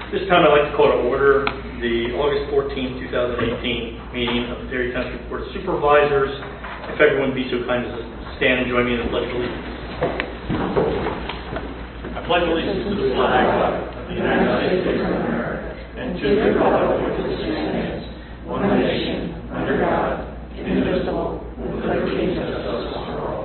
This time I'd like to call to order the August 14, 2018 meeting of the Tarrant Township Board of Supervisors. If everyone would be so kind as to stand and join me in the Pledge of Allegiance. I pledge allegiance to the flag of the United States of America and to the republic for which it stands, one nation, under God, indivisible, with liberty and justice for all.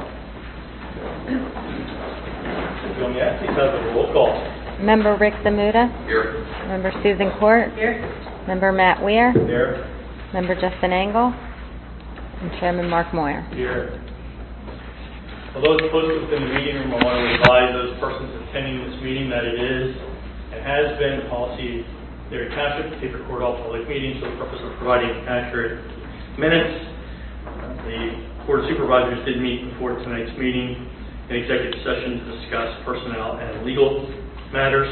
Please have a roll call. Member Rick Zamuda. Here. Member Susan Court. Here. Member Matt Weir. Here. Member Justin Engel. And Chairman Mark Moyer. Here. For those posted within the meeting room, I want to advise those persons attending this meeting that it is and has been policy of Tarrant Township to tape record all public meetings for the purpose of providing accurate minutes. The Board of Supervisors did meet before tonight's meeting in executive session to discuss personnel and legal matters.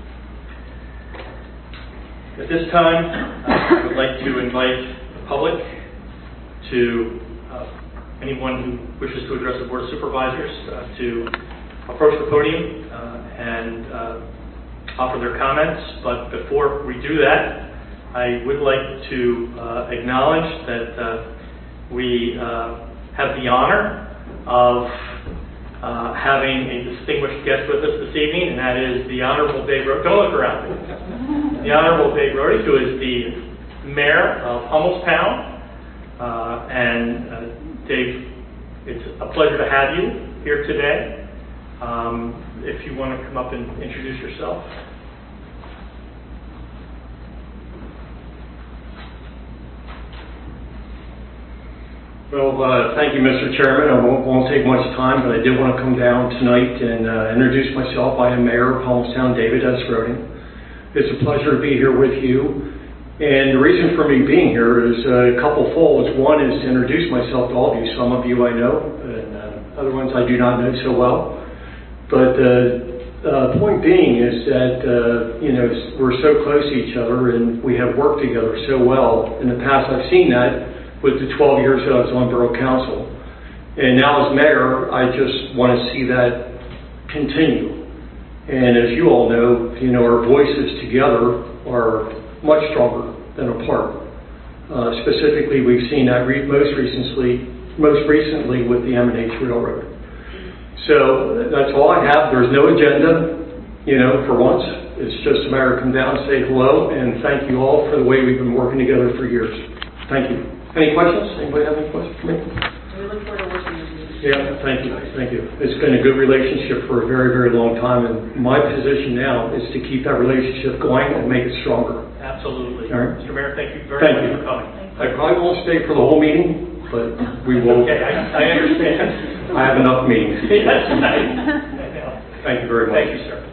At this time, I would like to invite the public to anyone who wishes to address the Board of Supervisors to approach the podium and offer their comments. But before we do that, I would like to acknowledge that we have the honor of having a distinguished guest with us this evening, and that is the Honorable Dave Rohde. Don't look around. The Honorable Dave Rohde, who is the Mayor of Hummelstown. Dave, it's a pleasure to have you here today. If you want to come up and introduce yourself. Well, thank you, Mr. Chairman. I won't take much time, but I did want to come down tonight and introduce myself. I am Mayor of Hummelstown, David S. Rohde. It's a pleasure to be here with you. And the reason for me being here is a couple folds. One is to introduce myself to all of you. Some of you I know, and other ones I do not know so well. But the point being is that, we're so close to each other and we have worked together so well. In the past, I've seen that with the 12 years that I was on Borough Council. And now as Mayor, I just want to see that continue. And as you all know, our voices together are much stronger than apart. Specifically, we've seen that most recently with the M&H Railroad. So that's all I have. There's no agenda, for once. It's just a matter of come down, say hello, and thank you all for the way we've been working together for years. Thank you. Any questions? Anybody have any questions for me? We look forward to working with you. Yeah, thank you. Thank you. It's been a good relationship for a very, very long time, and my position now is to keep that relationship going and make it stronger. Absolutely. All right. Mr. Mayor, thank you very much for coming. I probably won't stay for the whole meeting, but we will. Okay, I understand. I have enough meetings. Yes, Thank you very much. Thank you, sir.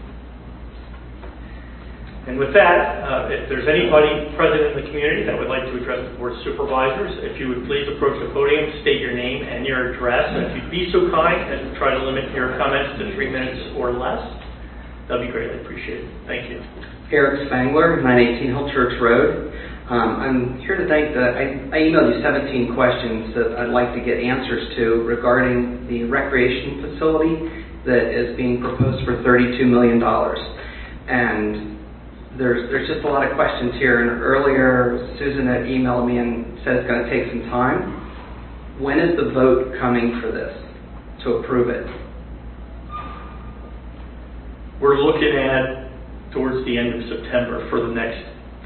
And with that, if there's anybody present in the community that would like to address the Board of Supervisors, if you would please approach the podium, state your name and your address, and if you'd be so kind as to try to limit your comments to 3 minutes or less, that'd be greatly appreciated. Thank you. Eric Spangler, 918 Hill Church Road. I'm here to thank I emailed you 17 questions that I'd like to get answers to regarding the recreation facility that is being proposed for $32 million. And there's just a lot of questions here. And earlier, Susan had emailed me and said it's going to take some time. When is the vote coming for this to approve it? We're looking at towards the end of September for the next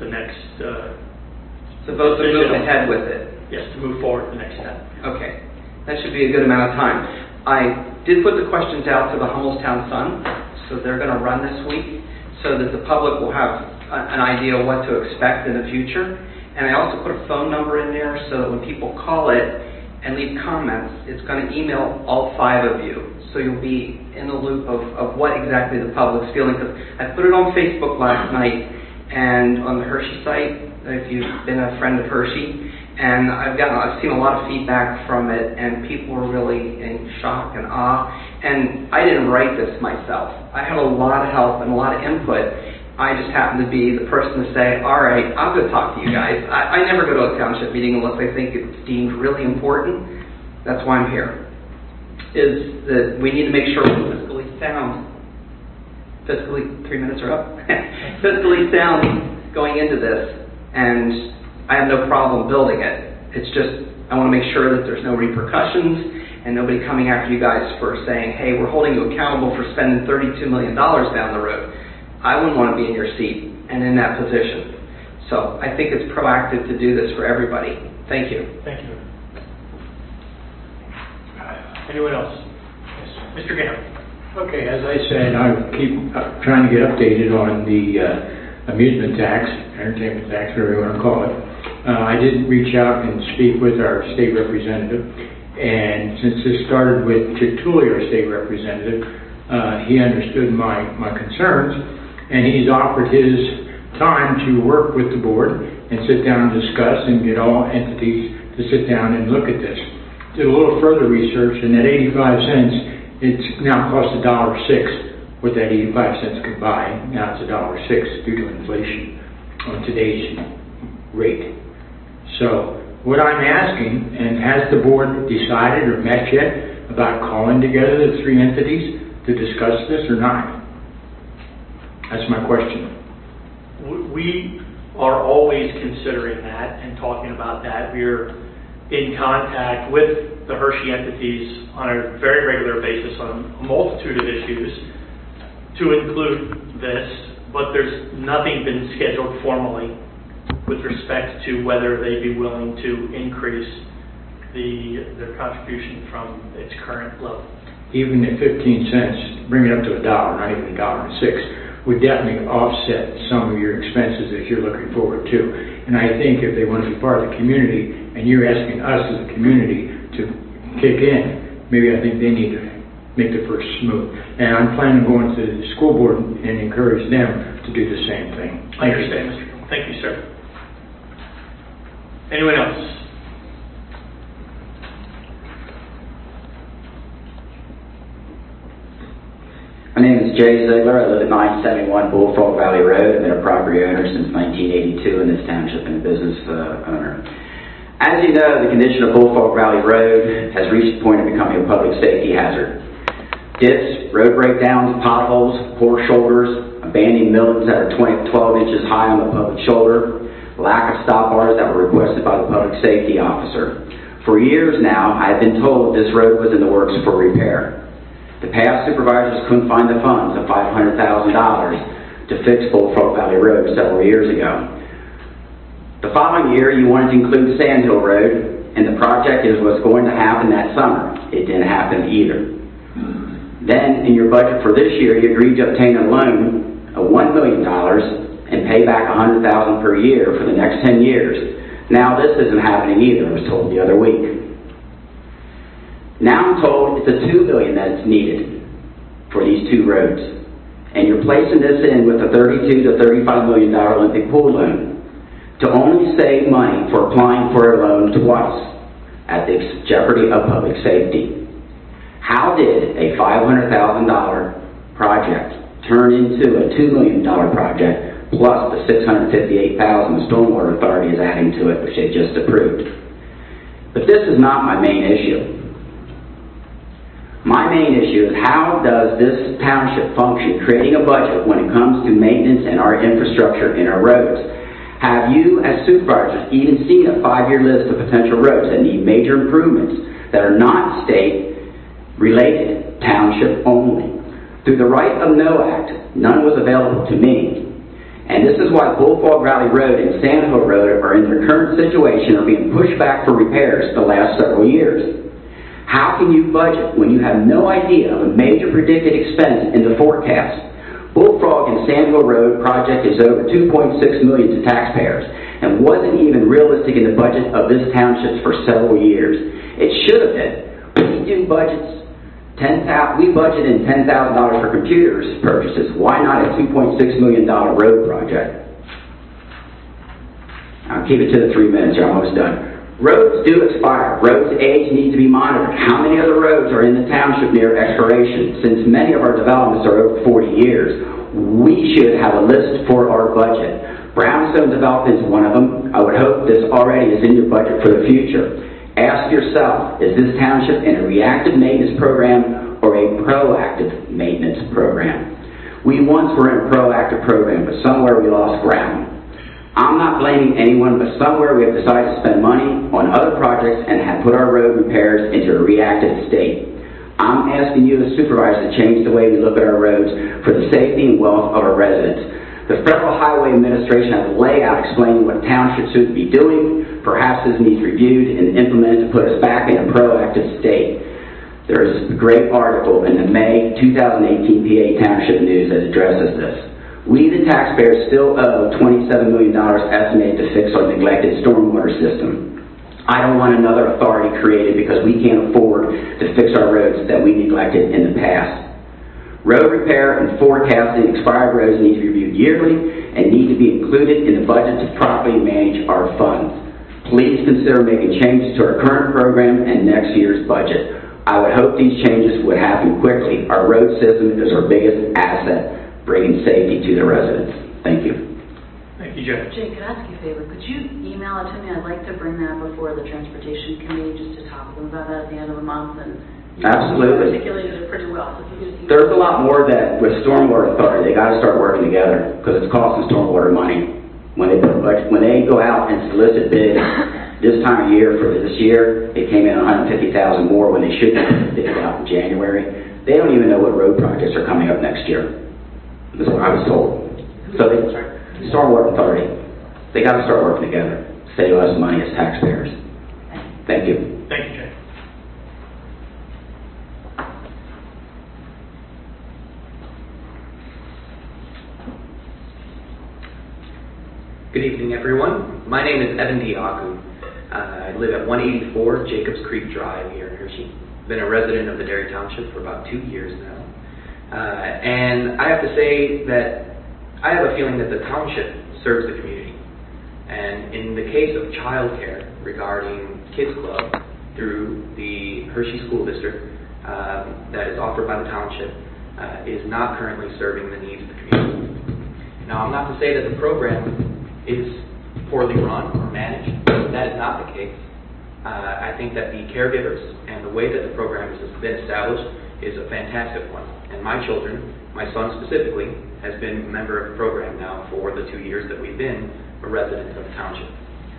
to vote to move ahead with it. Yes, to move forward to the next step. Okay, that should be a good amount of time. I did put the questions out to the Hummelstown Sun, so they're going to run this week, so that the public will have an idea of what to expect in the future. And I also put a phone number in there so that when people call it and leave comments, it's going to email all 5 of you. So you'll be in the loop of what exactly the public's feeling. Because I put it on Facebook last night and on the Hershey site, if you've been a friend of Hershey. And I've seen a lot of feedback from it, and people were really in shock and awe. And I didn't write this myself. I had a lot of help and a lot of input. I just happened to be the person to say, all right, I'll go talk to you guys. I never go to a township meeting unless I think it's deemed really important. That's why I'm here. Is that we need to make sure we're fiscally sound. fiscally, 3 minutes are up, fiscally sound going into this, and I have no problem building it. It's just, I want to make sure that there's no repercussions and nobody coming after you guys for saying, hey, we're holding you accountable for spending $32 million down the road. I wouldn't want to be in your seat and in that position. So I think it's proactive to do this for everybody. Thank you. Thank you. Anyone else? Yes. Mr. Gammon. Okay, as I said, I keep trying to get updated on the amusement tax, entertainment tax, whatever you want to call it. I did reach out and speak with our state representative, and since this started with Chick Tooley, our state representative, he understood my concerns, and he's offered his time to work with the board and sit down and discuss and get all entities to sit down and look at this. Did a little further research, and at 85 cents, it's now cost $1.06 what that 85 cents could buy. Now it's $1.06 due to inflation on today's rate. So what I'm asking, and has the board decided or met yet about calling together the three entities to discuss this or not? That's my question. We are always considering that and talking about that. We're in contact with the Hershey entities on a very regular basis on a multitude of issues to include this, but there's nothing been scheduled formally with respect to whether they'd be willing to increase their contribution from its current level. Even at 15 cents, bring it up to $1, not even $1.06, would definitely offset some of your expenses that you're looking forward to. And I think if they want to be part of the community, and you're asking us as a community to kick in, maybe I think they need to make the first move. And I'm planning on going to the school board and encourage them to do the same thing. I understand, Mr. Cole. Thank you, sir. Anyone else? My name is Jay Ziegler. I live at 971 Bullfrog Valley Road. I've been a property owner since 1982 in this township and a business owner. As you know, the condition of Bullfrog Valley Road has reached the point of becoming a public safety hazard. Dips, road breakdowns, potholes, poor shoulders, abandoned millings that are 12 inches high on the public shoulder, lack of stop bars that were requested by the public safety officer. For years now, I've been told this road was in the works for repair. The past supervisors couldn't find the funds of $500,000 to fix Bullfrog Valley Road several years ago. The following year, you wanted to include Sand Hill Road, and the project was going to happen that summer. It didn't happen either. Then, in your budget for this year, you agreed to obtain a loan of $1 million and pay back $100,000 per year for the next 10 years. Now this isn't happening either, I was told the other week. Now I'm told it's a $2 billion that's needed for these two roads. And you're placing this in with a $32 to $35 million Olympic pool loan to only save money for applying for a loan twice at the jeopardy of public safety. How did a $500,000 project turn into a $2 million project plus the $658,000 the Stormwater Authority is adding to it, which they just approved? But this is not my main issue. My main issue is how does this township function creating a budget when it comes to maintenance and our infrastructure in our roads? Have you, as supervisors, even seen a 5-year list of potential roads that need major improvements that are not state-related, township only? Through the Right of No Act, none was available to me. And this is why Bullfrog Valley Road and Sand Hill Road are in their current situation or being pushed back for repairs the last several years. How can you budget when you have no idea of a major predicted expense in the forecast? Bullfrog and Sand Hill Road project is over $2.6 million to taxpayers and wasn't even realistic in the budget of this township for several years. It should have been. We do budgets. We budgeted $10,000 for computers purchases. Why not a $2.6 million road project? I'll keep it to the 3 minutes. You're almost done. Roads do expire. Roads age need to be monitored. How many other roads are in the township near expiration? Since many of our developments are over 40 years, we should have a list for our budget. Brownstone development is one of them. I would hope this already is in your budget for the future. Ask yourself, is this township in a reactive maintenance program or a proactive maintenance program? We once were in a proactive program, but somewhere we lost ground. I'm not blaming anyone, but somewhere we have decided to spend money on other projects and have put our road repairs into a reactive state. I'm asking you as supervisors to change the way we look at our roads for the safety and wealth of our residents. The Federal Highway Administration has a layout explaining what townships should be doing. Perhaps this needs reviewed and implemented to put us back in a proactive state. There is a great article in the May 2018 PA Township News that addresses this. We, the taxpayers, still owe $27 million estimated to fix our neglected stormwater system. I don't want another authority created because we can't afford to fix our roads that we neglected in the past. Road repair and forecasting expired roads need to be reviewed yearly and need to be included in the budget to properly manage our funds. Please consider making changes to our current program and next year's budget. I would hope these changes would happen quickly. Our road system is our biggest asset, bringing safety to the residents. Thank you. Thank you, Jay. Jay, could I ask you a favor? Could you email it to me? I'd like to bring that before the Transportation Committee just to talk to them about that at the end of the month. And Absolutely. You articulated it pretty well. So if you could There's a lot more that with Stormwater Authority, they got to start working together because it's costing stormwater money. When they go out and solicit bids this time of year for this year, it came in $150,000 more when they should have bid it out in January. They don't even know what road projects are coming up next year. That's what I was told. So the Stormwater Authority, they got to start working together, save us money as taxpayers. Thank you. Thank you, Jay. Good evening, everyone. My name is Evan Diaku. I live at 184 Jacobs Creek Drive here in Hershey. Been a resident of the Dairy Township for about 2 years now. And I have to say that I have a feeling that the township serves the community. And in the case of childcare regarding Kids Club through the Hershey School District that is offered by the township is not currently serving the needs of the community. Now, I'm not to say that the program is poorly run or managed. That is not the case. I think that the caregivers and the way that the program has been established is a fantastic one. And my children, my son specifically, has been a member of the program now for the 2 years that we've been a resident of the township.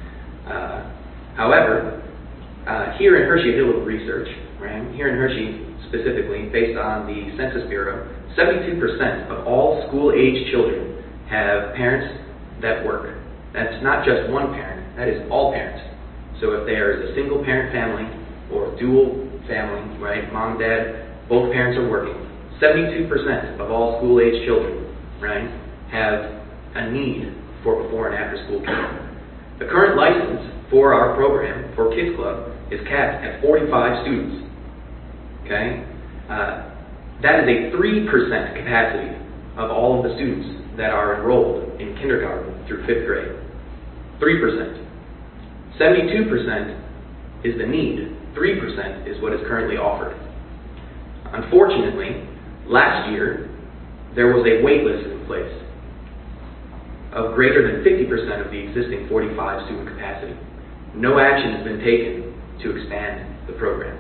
However, here in Hershey, I did a little research, right? Here in Hershey, specifically, based on the Census Bureau, 72% of all school-age children have parents that work. That's not just one parent, that is all parents. So if there is a single parent family or dual family, right, mom, dad, both parents are working, 72% of all school-age children, right, have a need for before and after school care. The current license for our program, for Kids Club, is capped at 45 students. Okay? That is a 3% capacity of all of the students that are enrolled in kindergarten through 5th grade. 3%. 72% is the need. 3% is what is currently offered. Unfortunately, last year, there was a wait list in place of greater than 50% of the existing 45 student capacity. No action has been taken to expand the program.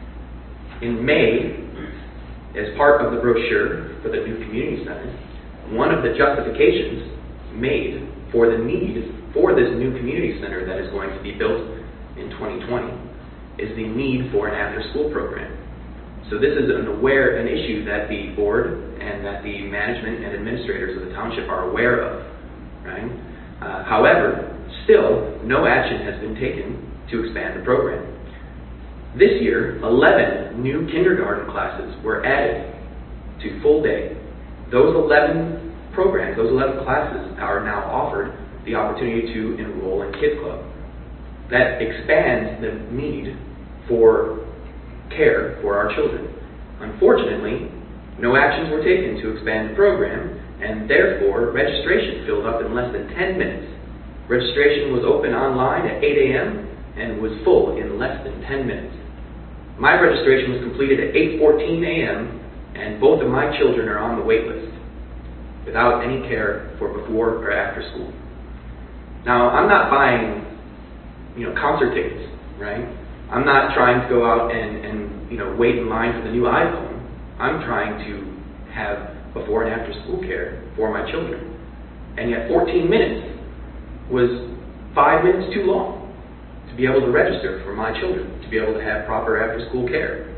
In May, as part of the brochure for the new community center, one of the justifications made for the need for this new community center that is going to be built in 2020 is the need for an after-school program. So this is an issue that the board and that the management and administrators of the township are aware of, right? However, still, no action has been taken to expand the program. This year, 11 new kindergarten classes were added to full day. Those 11 programs, those 11 classes are now offered the opportunity to enroll in Kids Club. That expands the need for care for our children. Unfortunately, no actions were taken to expand the program, and therefore registration filled up in less than 10 minutes. Registration was open online at 8 a.m. and was full in less than 10 minutes. My registration was completed at 8:14 a.m. and both of my children are on the wait list without any care for before or after school. Now, I'm not buying, concert tickets, right? I'm not trying to go out and wait in line for the new iPhone. I'm trying to have before and after school care for my children. And yet 14 minutes was 5 minutes too long to be able to register for my children, to be able to have proper after school care.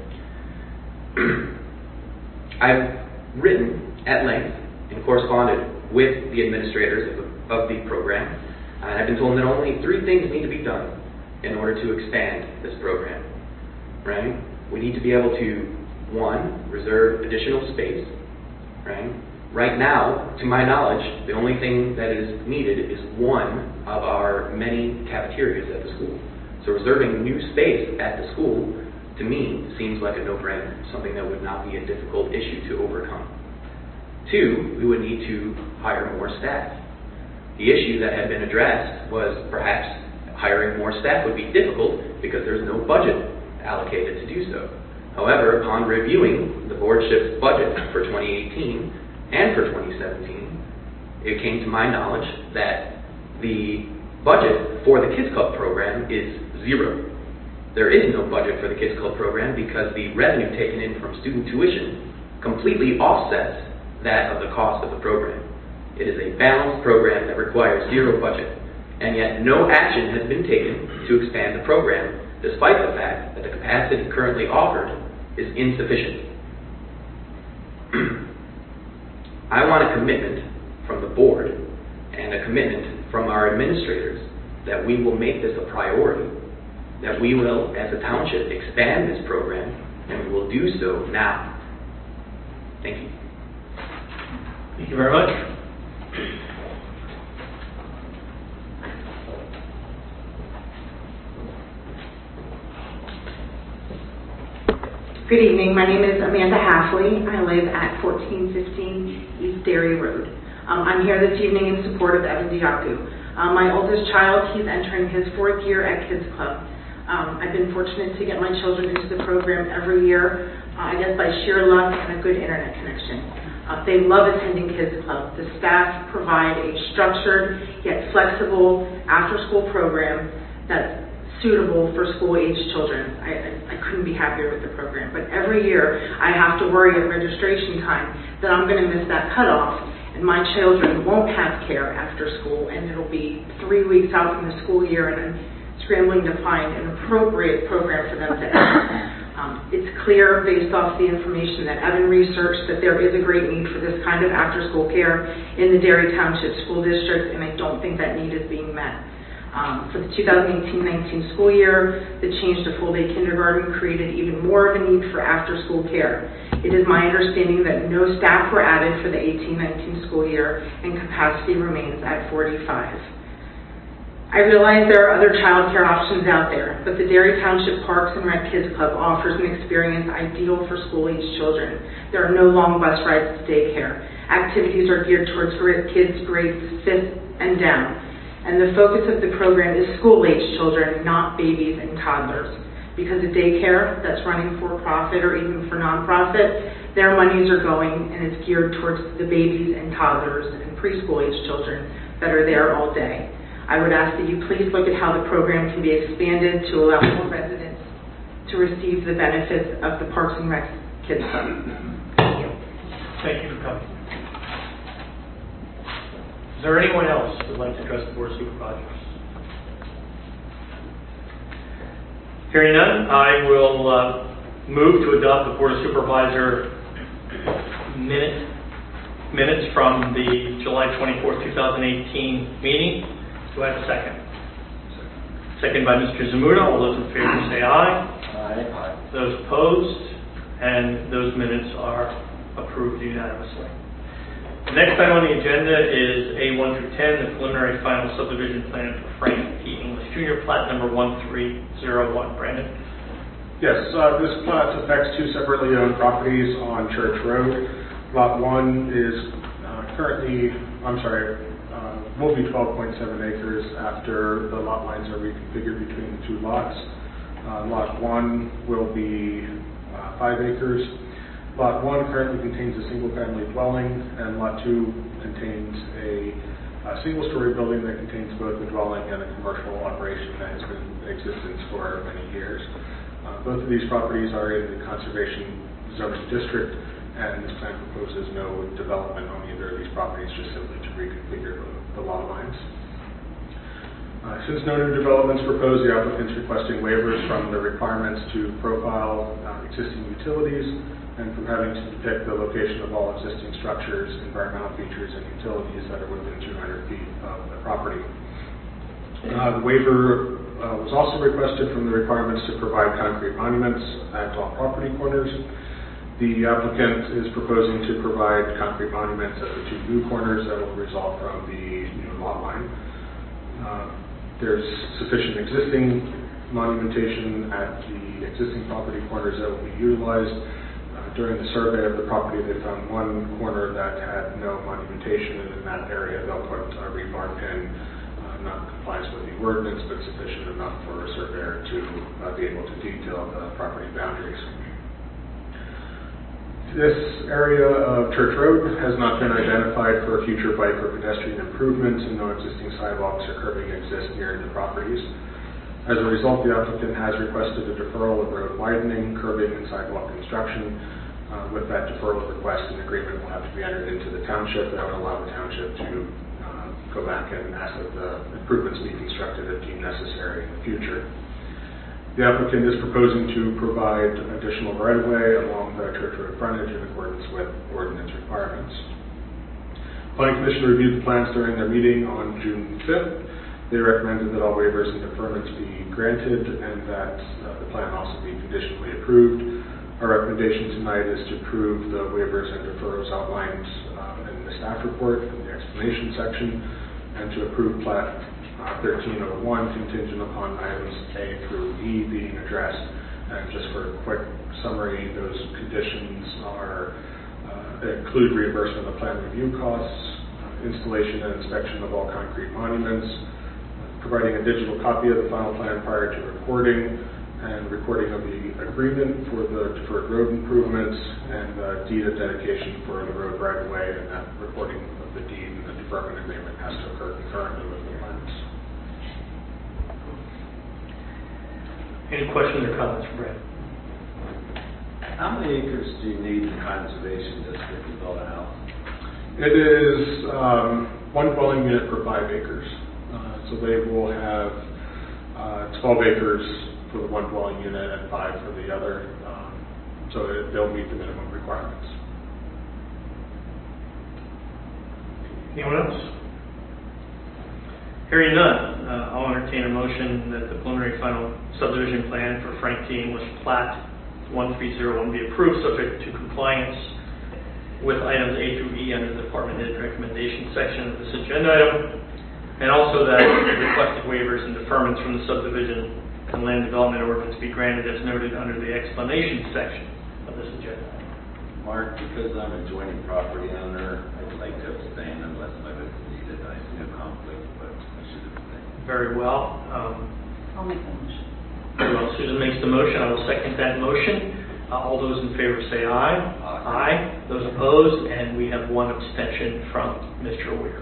I've written at length and corresponded with the administrators of the program, and I've been told that only 3 things need to be done in order to expand this program, right? We need to be able to, 1, reserve additional space, right? Right now, to my knowledge, the only thing that is needed is 1 of our many cafeterias at the school. So reserving new space at the school, to me, seems like a no-brainer, something that would not be a difficult issue to overcome. 2, we would need to hire more staff. The issue that had been addressed was perhaps hiring more staff would be difficult because there's no budget allocated to do so. However, upon reviewing the boardship's budget for 2018 and for 2017, it came to my knowledge that the budget for the Kids Club program is 0. There is no budget for the Kids Club program because the revenue taken in from student tuition completely offsets that of the cost of the program. It is a balanced program that requires 0 budget, and yet no action has been taken to expand the program, despite the fact that the capacity currently offered is insufficient. I want a commitment from the board and a commitment from our administrators that we will make this a priority, that we will, as a township, expand this program, and we will do so now. Thank you. Thank you very much. Good evening. My name is Amanda Halfley. I live at 1415 East Dairy Road. I'm here this evening in support of Evan Diaku. My oldest child, he's entering his 4th year at Kids Club. I've been fortunate to get my children into the program every year, I guess by sheer luck and a good internet connection. They love attending Kids Club. The staff provide a structured yet flexible after-school program that's suitable for school-aged children. I couldn't be happier with the program. But every year I have to worry at registration time that I'm going to miss that cutoff and my children won't have care after school, and it'll be 3 weeks out from the school year and I'm scrambling to find an appropriate program for them to enter. It's clear based off the information that Evan researched that there is a great need for this kind of after-school care in the Dairy Township School District, and I don't think that need is being met. For the 2018-19 school year, the change to full-day kindergarten created even more of a need for after-school care. It is my understanding that no staff were added for the 18-19 school year, and capacity remains at 45. I realize there are other child care options out there, but the Dairy Township Parks and Rec Kids Club offers an experience ideal for school-aged children. There are no long bus rides to daycare. Activities are geared towards kids grades 5th and down. And the focus of the program is school-aged children, not babies and toddlers. Because the daycare that's running for profit or even for nonprofit, their monies are going and it's geared towards the babies and toddlers and preschool-aged children that are there all day. I would ask that you please look at how the program can be expanded to allow more residents to receive the benefits of the Parks and Rec Kids Club. Thank you. Thank you for coming. Is there anyone else who would like to address the Board of Supervisors? Hearing none, I will move to adopt the Board of Supervisor minutes from the July 24th, 2018 meeting. Do I have a second? Second by Mr. Zamuda. All those in favor say aye. Aye. Those opposed, and those minutes are approved unanimously. The next item on the agenda is A1 through 10, the preliminary final subdivision plan for Frank P. English Jr., plat number 1301. Brandon? Yes, this plat affects 2 separately owned properties on Church Road. Lot 1 is will be 12.7 acres after the lot lines are reconfigured between the 2 lots. Lot 1 will be 5 acres. Lot 1 currently contains a single-family dwelling, and Lot 2 contains a single-story building that contains both a dwelling and a commercial operation that has been in existence for many years. Both of these properties are in the Conservation Zoning District, and this plan proposes no development on either of these properties, just simply to reconfigure the lot lines. Since no new developments proposed, the applicant's requesting waivers from the requirements to profile existing utilities and from having to depict the location of all existing structures, environmental features, and utilities that are within 200 feet of the property. The waiver was also requested from the requirements to provide concrete monuments at all property corners. The applicant is proposing to provide concrete monuments at the two new corners that will result from the new lot line. There's sufficient existing monumentation at the existing property corners that will be utilized. During the survey of the property, they found one corner that had no monumentation, and in that area they'll put a rebar pin, not in compliance with the ordinance, but sufficient enough for a surveyor to be able to detail the property boundaries. This area of Church Road has not been identified for future bike or pedestrian improvements, and no existing sidewalks or curbing exist near the properties. As a result, the applicant has requested a deferral of road widening, curbing, and sidewalk construction. With that deferral request, an agreement will have to be entered into the township that would allow the township to go back and ask that the improvements be constructed if deemed necessary in the future. The applicant is proposing to provide additional right-of-way along the Church Road frontage in accordance with ordinance requirements. Planning Commission reviewed the plans during their meeting on June 5th. They recommended that all waivers and deferments be granted and that the plan also be conditionally approved. Our recommendation tonight is to approve the waivers and deferrals outlined in the staff report in the explanation section, and to approve Plat 1301 contingent upon items A through E being addressed. And just for a quick summary, those conditions are include reimbursement of plan review costs, installation and inspection of all concrete monuments, providing a digital copy of the final plan prior to recording, and recording of the agreement for the deferred road improvements, and deed of dedication for the road right-of-way, and that recording of the deed and the deferment agreement has to occur concurrently with the plans. Any questions or comments from Brad? How many acres do you need in conservation district to build a house? It is one dwelling unit per 5 acres. So they will have 12 acres for the one dwelling unit and 5 for the other. So they'll meet the minimum requirements. Anyone else? Hearing none, I'll entertain a motion that the preliminary final subdivision plan for Frank T. English Plat 1301 be approved, subject to compliance with items A through E under the department head recommendation section of this agenda item, and also that requested waivers and deferments from the subdivision and land development ordinance be granted as noted under the explanation section of this agenda item. Mark, because I'm a joining property owner, I'd like to abstain unless my vote is needed. I see no conflict, but I should abstain. Very well. I'll make the motion. Very well. Susan makes the motion. I will second that motion. All those in favor say aye. Aye. Those opposed, and we have one abstention from Mr. Weir.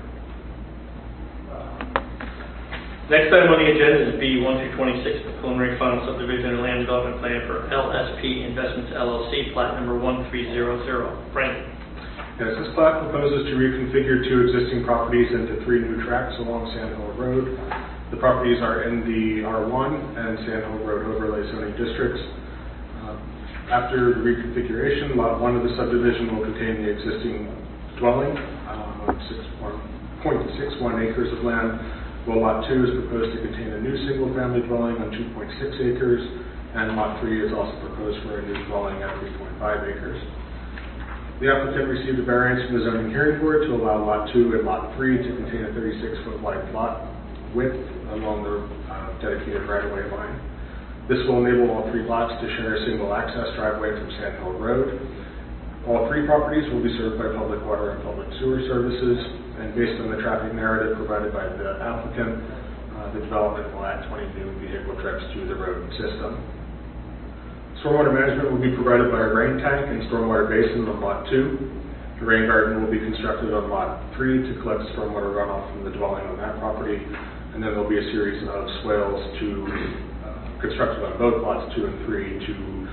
Next item on the agenda is B 1 through 26, the preliminary final subdivision and land development plan for LSP Investments LLC, plat number 1300. Frank. Yes, this plat proposes to reconfigure 2 existing properties into 3 new tracts along Sand Hill Road. The properties are in the R1 and Sand Hill Road overlay zoning districts. After the reconfiguration, lot 1 of the subdivision will contain the existing dwelling of 0.61 acres of land, while lot 2 is proposed to contain a new single-family dwelling on 2.6 acres, and lot 3 is also proposed for a new dwelling at 3.5 acres. The applicant received a variance from the zoning hearing board to allow lot 2 and lot 3 to contain a 36-foot wide lot width along the dedicated right-of-way line. This will enable all 3 lots to share a single access driveway from Sand Hill Road. All 3 properties will be served by public water and public sewer services, and based on the traffic narrative provided by the applicant, the development will add 20 new vehicle trips to the road system. Stormwater management will be provided by a rain tank and stormwater basin on lot 2. The rain garden will be constructed on lot 3 to collect stormwater runoff from the dwelling on that property, and then there will be a series of swales constructed on both lots 2 and 3 to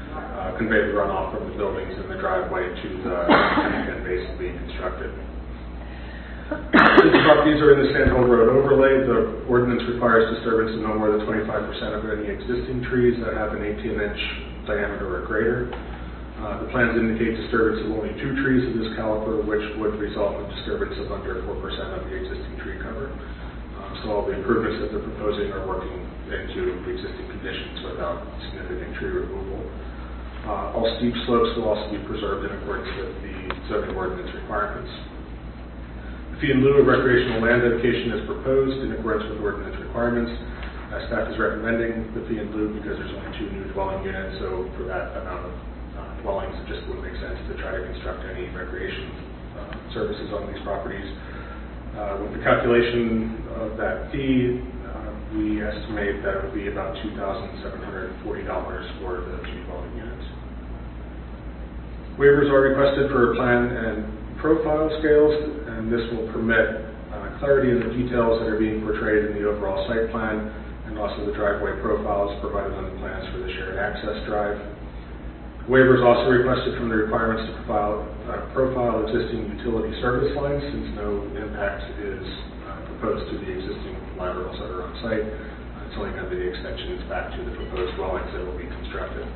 convey the runoff from the buildings in the driveway to the tenant base being constructed. Since the properties are in the Sand Hill Road overlay, the ordinance requires disturbance of no more than 25% of any existing trees that have an 18-inch diameter or greater. The plans indicate disturbance of only 2 trees of this caliber, which would result in disturbance of under 4% of the existing tree cover. So all the improvements that they're proposing are working into existing conditions without significant tree removal. All steep slopes will also be preserved in accordance with the zoning ordinance requirements. The fee in lieu of recreational land dedication is proposed in accordance with ordinance requirements. Staff is recommending the fee in lieu because there's only 2 new dwelling units, so for that amount of dwellings, it just wouldn't make sense to try to construct any recreation services on these properties. With the calculation of that fee, we estimate that it would be about $2,740 for the 2 dwelling units. Waivers are requested for plan and profile scales, and this will permit clarity in the details that are being portrayed in the overall site plan, and also the driveway profiles provided on the plans for the shared access drive. Waivers also requested from the requirements to profile existing utility service lines, since no impact is proposed to the existing laterals that are on site. It's only going to be the extensions back to the proposed dwellings that will be constructed.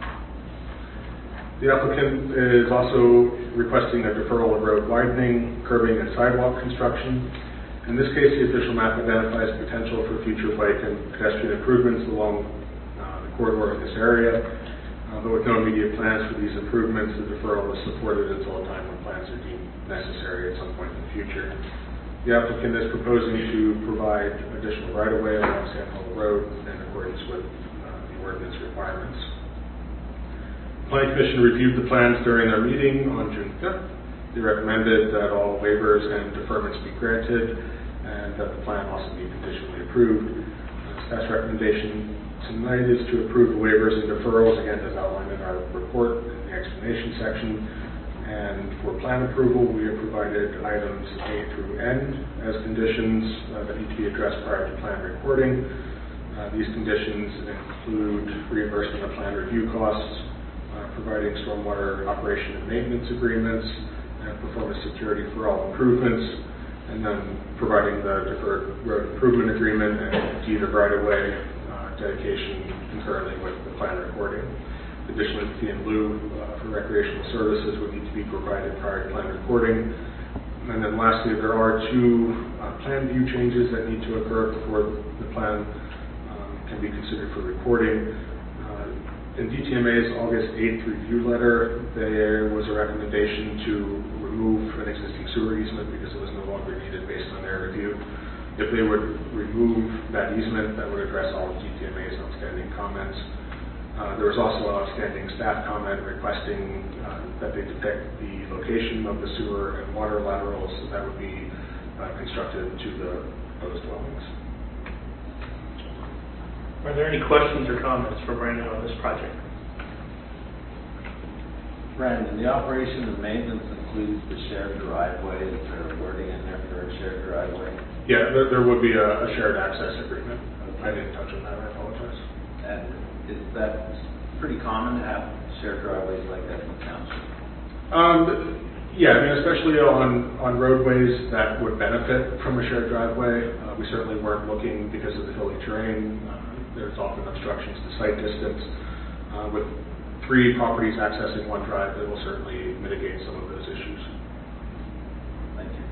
The applicant is also requesting a deferral of road widening, curbing, and sidewalk construction. In this case, the official map identifies potential for future bike and pedestrian improvements along the corridor of this area. But with no immediate plans for these improvements, the deferral is supported until a time when plans are deemed necessary at some point in the future. The applicant is proposing to provide additional right-of-way along Sand Hill Road in accordance with the ordinance requirements. The Planning Commission reviewed the plans during their meeting on June 5th. They recommended that all waivers and deferments be granted and that the plan also be conditionally approved. Staff's recommendation tonight is to approve the waivers and deferrals, again as outlined in our report in the explanation section. And for plan approval, we have provided items A through N as conditions that need to be addressed prior to plan recording. These conditions include reimbursement of plan review costs, providing stormwater operation and maintenance agreements, and performance security for all improvements, and then providing the deferred road improvement agreement and deed of right-of-way dedication concurrently with the plan recording. Additionally, the fee in lieu for recreational services would need to be provided prior to plan recording. And then lastly, there are 2 plan view changes that need to occur before the plan can be considered for recording. In DTMA's August 8th review letter, there was a recommendation to remove an existing sewer easement because it was no longer needed based on their review. If they would remove that easement, that would address all of DTMA's outstanding comments. There was also an outstanding staff comment requesting that they depict the location of the sewer and water laterals that would be constructed to the proposed dwellings. Are there any questions or comments for Brandon on this project? Brandon, the operation and maintenance includes the shared driveway. Is there wording in there for a shared driveway? Yeah, there would be a shared access agreement. I didn't touch on that, I apologize. And is that pretty common to have shared driveways like that in the township? Yeah, I mean, especially on roadways that would benefit from a shared driveway. We certainly weren't looking because of the hilly terrain. There's often obstructions to site distance. With 3 properties accessing one drive, it will certainly mitigate some of those issues. Thank you.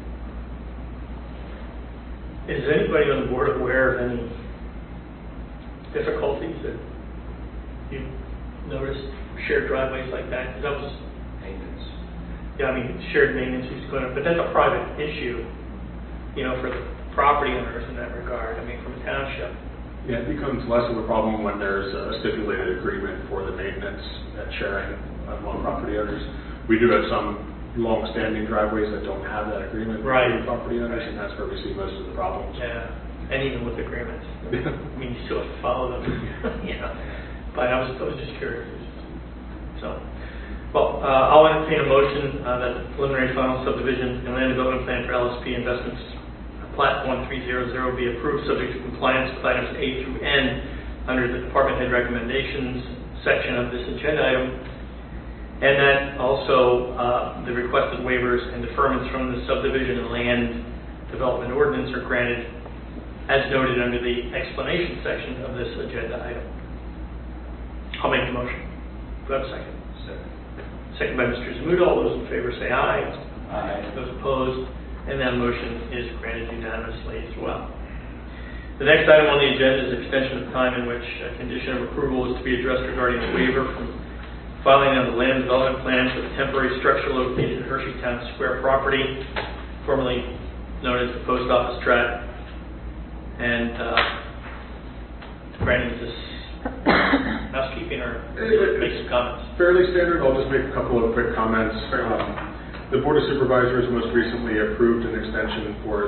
Is anybody on the board aware of any difficulties that you noticed shared driveways like that? Because that was Maintenance. Yeah, I mean, shared maintenance is going to, but that's a private issue, for the property owners in that regard. I mean, from the township. Yeah, it becomes less of a problem when there's a stipulated agreement for the maintenance and sharing among property owners. We do have some long-standing driveways that don't have that agreement Right. with property owners, and that's where we see most of the problems. Yeah, and even with agreements. I mean, you still have to follow them. But I was just curious. So, well, I'll entertain a motion that the preliminary final subdivision and land development plan for LSP Investments Plat 1300 be approved subject to compliance with items A through N under the department head recommendations section of this agenda item. and that also the requested waivers and deferments from the subdivision and land development ordinance are granted as noted under the explanation section of this agenda item. I'll make the motion. Do I have a second? Second by Mr. Zamuda. All those in favor say aye. Aye. Those opposed, and that motion is granted unanimously as well. The next item on the agenda is extension of time in which a condition of approval is to be addressed regarding the waiver from filing of the land development plan for the temporary structure located at Hersheytown Square property, formerly known as the post office tract. And Brandon, is this housekeeping or make some comments? Fairly standard. I'll just make a couple of quick comments. The Board of Supervisors most recently approved an extension for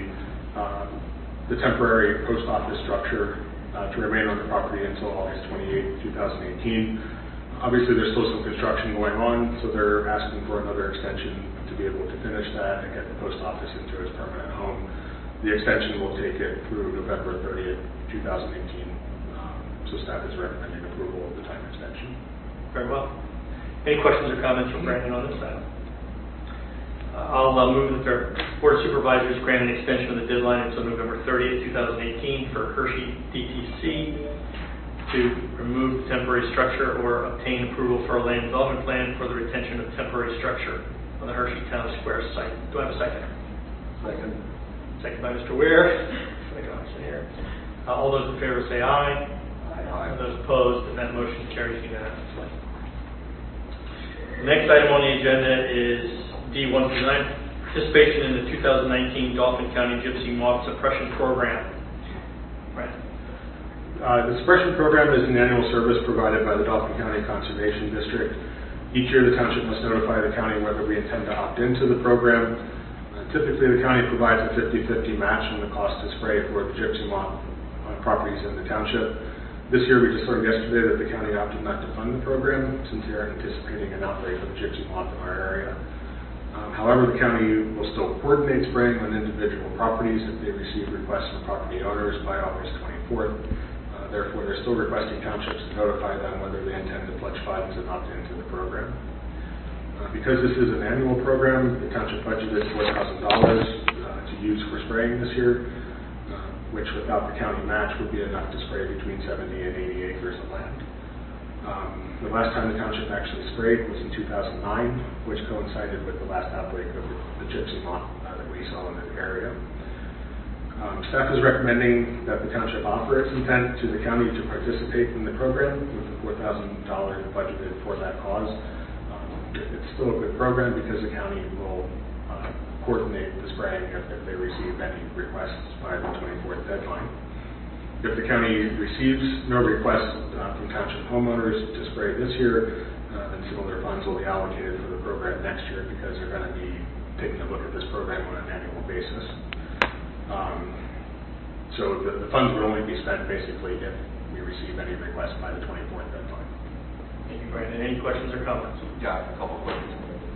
the temporary post office structure to remain on the property until August 28, 2018. Obviously, there's still some construction going on, so they're asking for another extension to be able to finish that and get the post office into its permanent home. The extension will take it through November 30th, 2018. So staff is recommending approval of the time extension. Very well. Any questions or comments from Brandon on this item? I'll move that the Board of Supervisors grant an extension of the deadline until November 30th, 2018 for Hershey DTC to remove the temporary structure or obtain approval for a land development plan for the retention of temporary structure on the Hersheytown Square site. Do I have a second? Second. Second by Mr. Ware. All those in favor say aye. Aye. Those opposed, and that motion carries unanimously. The next item on the agenda is D1 through 9, participation in the 2019 Dauphin County Gypsy Moth Suppression Program. Right. The suppression program is an annual service provided by the Dauphin County Conservation District. Each year, the township must notify the county whether we intend to opt into the program. Typically, the county provides a 50-50 match on the cost to spray for the gypsy moth properties in the township. This year, we just learned yesterday that the county opted not to fund the program since they are anticipating an outbreak of gypsy moth in our area. However, the county will still coordinate spraying on individual properties if they receive requests from property owners by August 24th. Therefore, they're still requesting townships to notify them whether they intend to pledge funds and opt into the program. Because this is an annual program, the township budgeted $4,000 to use for spraying this year, which without the county match would be enough to spray between 70 and 80 acres of land. The last time the township actually sprayed was in 2009, which coincided with the last outbreak of the gypsy moth that we saw in the area. Staff is recommending that the township offer its intent to the county to participate in the program with the $4,000 budgeted for that cause. It's still a good program because the county will coordinate the spraying if they receive any requests by the 24th deadline. If the county receives no requests from township homeowners to spray this year, then similar funds will be allocated for the program next year because they're going to be taking a look at this program on an annual basis. So the funds would only be spent basically if we receive any requests by the 24th deadline. Thank you, Brandon. Any questions or comments? Yeah, a couple questions.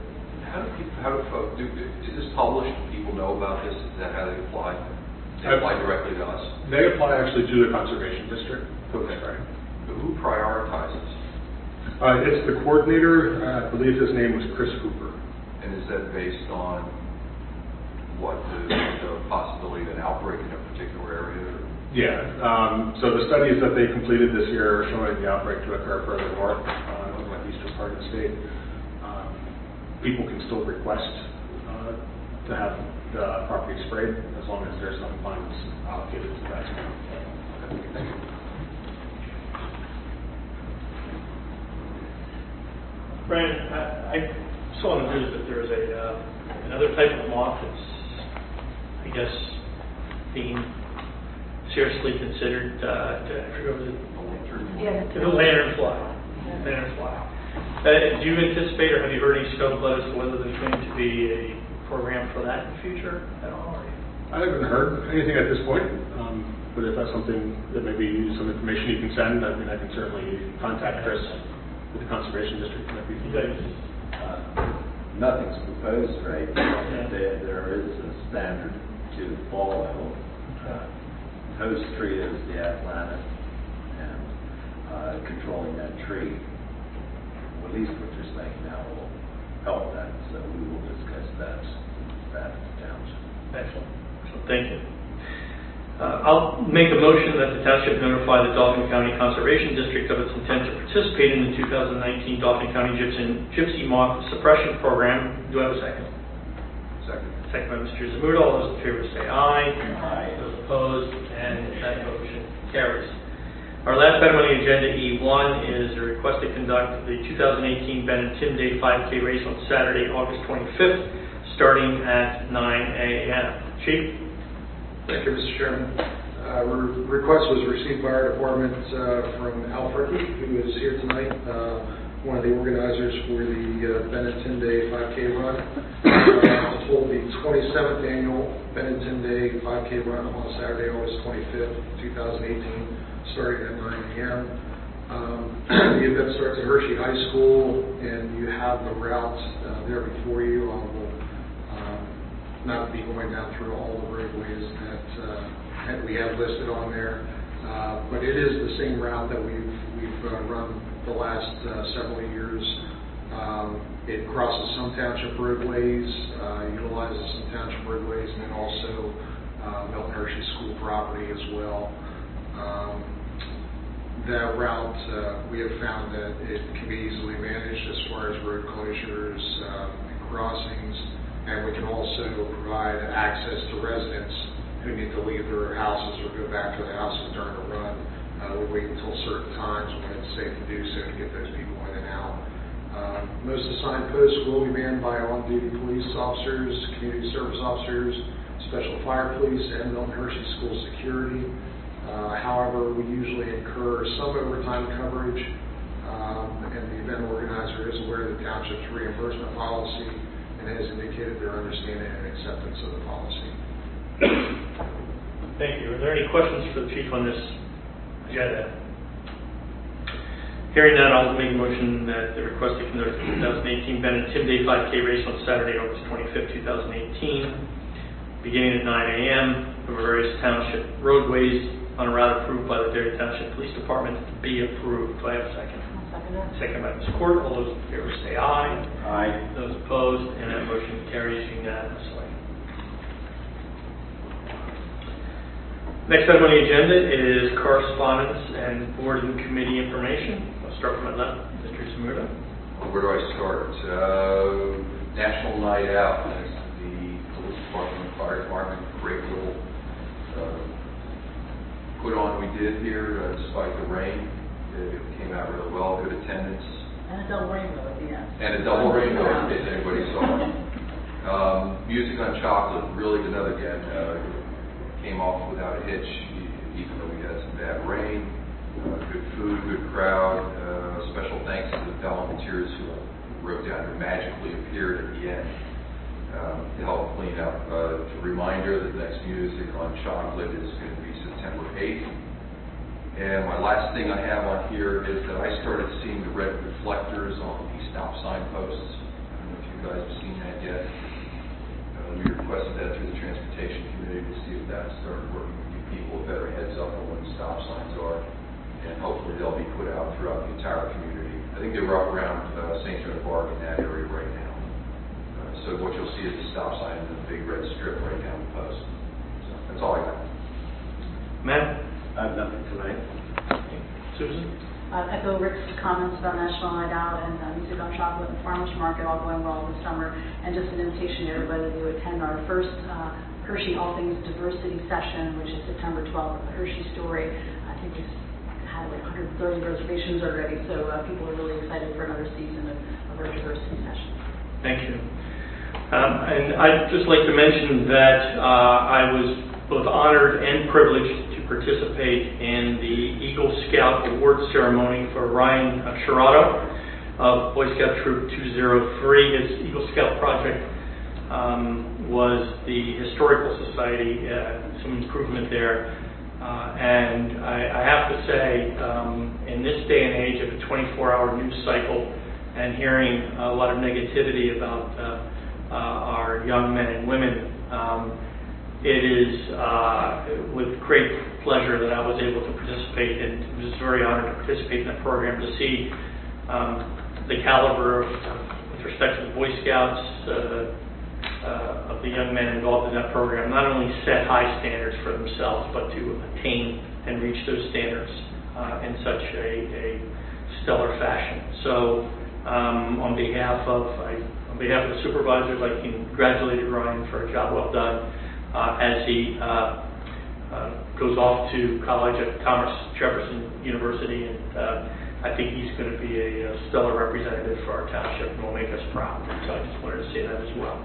Is this published? People know about this? Is that how they apply? They apply directly to us? They apply actually to the Conservation District. Okay. But who prioritizes? It's the coordinator. I believe his name was Chris Cooper. And is that based on what the possibility of an outbreak in a particular area? Yeah. So the studies that they completed this year are showing the outbreak to occur further north, in the eastern part of the state. People can still request to have the property sprayed as long as there's some funds allocated to that. Thank you. Brandon, I saw in the news that there is another type of moth that's, I guess, being seriously considered the lanternfly. Do you anticipate or have you heard any scope as to whether there's going to be a program for that in the future at all? I haven't heard anything at this point, but if that's something that maybe some information you can send, I mean, I can certainly contact Chris with the Conservation District. Nothing's proposed right now. There is a standard to follow. Host tree is the Atlantic, and controlling that tree at least what you're saying now will help that, so we will discuss that at the township. Excellent. Thank you. I'll make a motion that the township notify the Dauphin County Conservation District of its intent to participate in the 2019 Dauphin County Gypsy Moth Suppression Program. Do I have a second? Second. Second by Mr. Zamuda. All those in favor say aye. Aye. Those opposed, and that motion carries. Our last item on the agenda, E1, is a request to conduct the 2018 Ben and Tim Day 5K race on Saturday, August 25th, starting at 9 a.m. Chief? Thank you, Mr. Chairman. Request was received by our department from Al Fricky, who is here tonight, one of the organizers for the Ben and Tim Day 5K run. To hold the 27th annual Ben and Tim Day 5K run on Saturday, August 25th, 2018, starting at 9 a.m. The event starts at Hershey High School, and you have the route there before you. I will not be going down through all the roadways that we have listed on there, but it is the same route that we've run the last several years. It crosses some township roadways, utilizes some township roadways, and then also Milton Hershey School property as well. That route, we have found that it can be easily managed as far as road closures and crossings, and we can also provide access to residents who need to leave their houses or go back to their houses during the run. We wait until certain times when it's safe to do so to get those people in and out. Most assigned posts will be manned by on-duty police officers, community service officers, special fire police, and Milton Hershey School security. However, we usually incur some overtime coverage, and the event organizer is aware of the township's reimbursement policy and has indicated their understanding and acceptance of the policy. Thank you. Are there any questions for the chief on this agenda? Hearing none, I'll make a motion that the request to conduct the 2018 Ben and Tim Day 5K race on Saturday, August 25th, 2018, beginning at 9 a.m. over various township roadways on a route approved by the Dairy Township Police Department be approved. Do I have a second? Second by Ms. Court. All those in favor say aye. Aye. Those opposed, and that motion carries unanimously. Next item on the agenda is correspondence and board and committee information. I'll start from my left, Mr. Zamuda. Where do I start? National Night Out, as the police department, fire department, great little put on we did here despite the rain. It came out really well, good attendance. And a double rainbow at the end. And a double rainbow, in case anybody saw it. Music on Chocolate, really good night again. Came off without a hitch, even though we had some bad rain. Good food, good crowd. Special thanks to the volunteers who wrote down who magically appeared at the end to help clean up. A reminder that next music on Chocolate is going to be September 8th. And my last thing I have on here is that I started seeing the red reflectors on the stop sign posts. I don't know if you guys have seen that yet. We requested that through the Transportation Committee to see if that started working to give people a better heads up on when stop signs are. And hopefully they'll be put out throughout the entire community. I think they were up around St. Joan of Arc in that area right now. So what you'll see is a stop sign and a big red strip right down the post. So that's all I got. Matt? I have nothing tonight. Susan? Echo Rick's comments about National Night Out and Music on Chocolate and Farmers Market all going well this summer, and just an invitation to everybody to attend our first Hershey All Things Diversity session, which is September 12th at the Hershey Story. I think we've had like 130 reservations already, so people are really excited for another season of our diversity session. Thank you. And I'd just like to mention that I was both honored and privileged to participate in the Eagle Scout Award ceremony for Ryan Chirato of Boy Scout Troop 203. His Eagle Scout project was the Historical Society, some improvement there. And I have to say, in this day and age of a 24-hour news cycle and hearing a lot of negativity about our young men and women, it is with great pleasure that I was able to participate and was very honored to participate in that program, to see the caliber with respect to the Boy Scouts, of the young men involved in that program, not only set high standards for themselves, but to attain and reach those standards in such a stellar fashion. So on behalf of the supervisors, I congratulate Ryan for a job well done as he goes off to college at Thomas Jefferson University, and I think he's going to be a stellar representative for our township and will make us proud. So I just wanted to say that as well.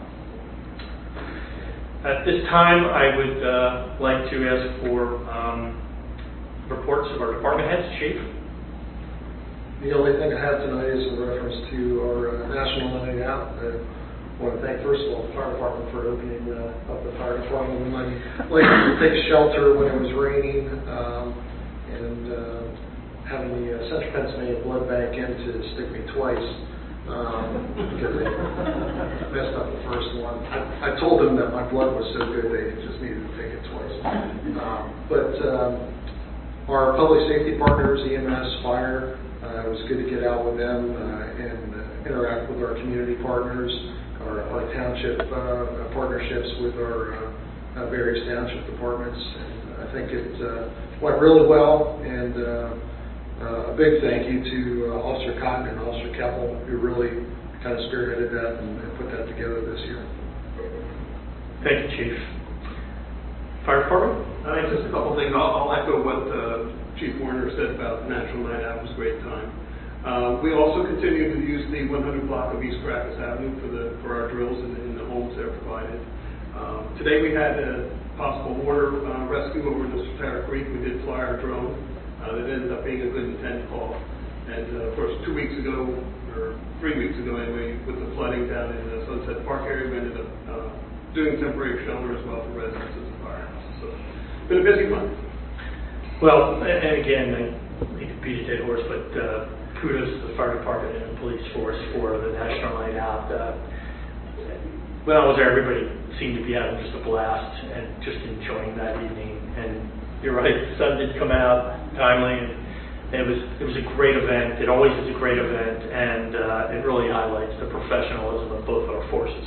At this time, I would like to ask for reports of our department heads. Chief? The only thing I have tonight is in reference to our National Night Out. I want to thank, first of all, the fire department for opening up the fire department. When I like to take shelter when it was raining, and having the Central Pennsylvania Blood Bank in to stick me twice because they messed up the first one. I told them that my blood was so good they just needed to take it twice. But our public safety partners, EMS, fire, it was good to get out with them and interact with our community partners, our township partnerships with our various township departments. And I think it went really well, and a big thank you to Officer Cotton and Officer Keppel, who really kind of spearheaded that and put that together this year. Thank you, Chief. Fire Department? Just a couple things. I'll echo what Chief Warner said about the National Night Out. It was a great time. We also continue to use the 100 block of East Caracas Avenue for our drills in the homes they're provided. Today we had a possible water rescue over in Sotera Creek. We did fly our drone. That ended up being a good intent call. And of course, 2 weeks ago, or 3 weeks ago anyway, with the flooding down in the Sunset Park area, we ended up doing temporary shelter as well for residents of the firehouses. So it's been a busy month. Well, and again, I hate to beat a dead horse, but kudos to the fire department and the police force for the National Night Out. When I was there, everybody seemed to be having just a blast and just enjoying that evening. And you're right, the sun did come out timely, and it was a great event. It always is a great event, and it really highlights the professionalism of both our forces.